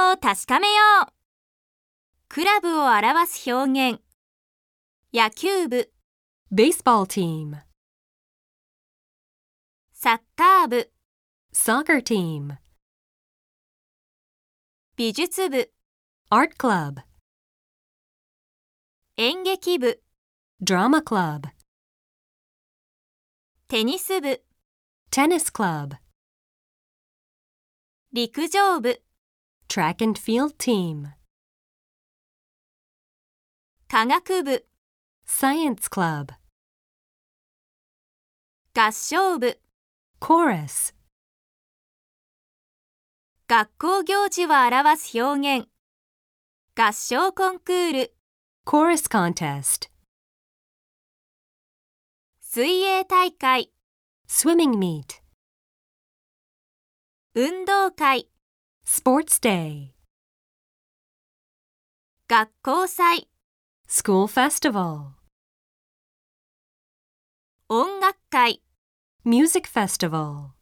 応を確かめよう。クラブを表す表現。野球部、 baseball team, サッカー部、 soccer team, 美術部、 art club, 演劇部、 drama club, テニス部、 tennis club, 陸上部、 track and field team, 科学部、 science club, 合唱部、 chorus, 学校行事を表す表現。合唱コンクール、 chorus contest, 水泳大会、 swimming meet, 運動会、 sports day, 学校祭、 school festival, 音楽会。 music festival.